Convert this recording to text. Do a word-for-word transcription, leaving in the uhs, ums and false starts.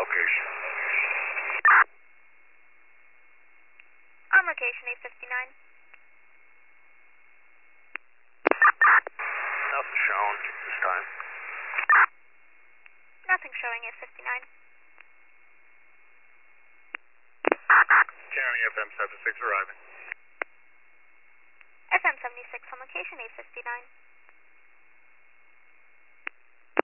location. On location, eight fifty-nine. Nothing shown this time. Nothing showing, eight fifty-nine. Jeremy, F M seventy-six arriving. F M seventy-six on location, eight fifty-nine.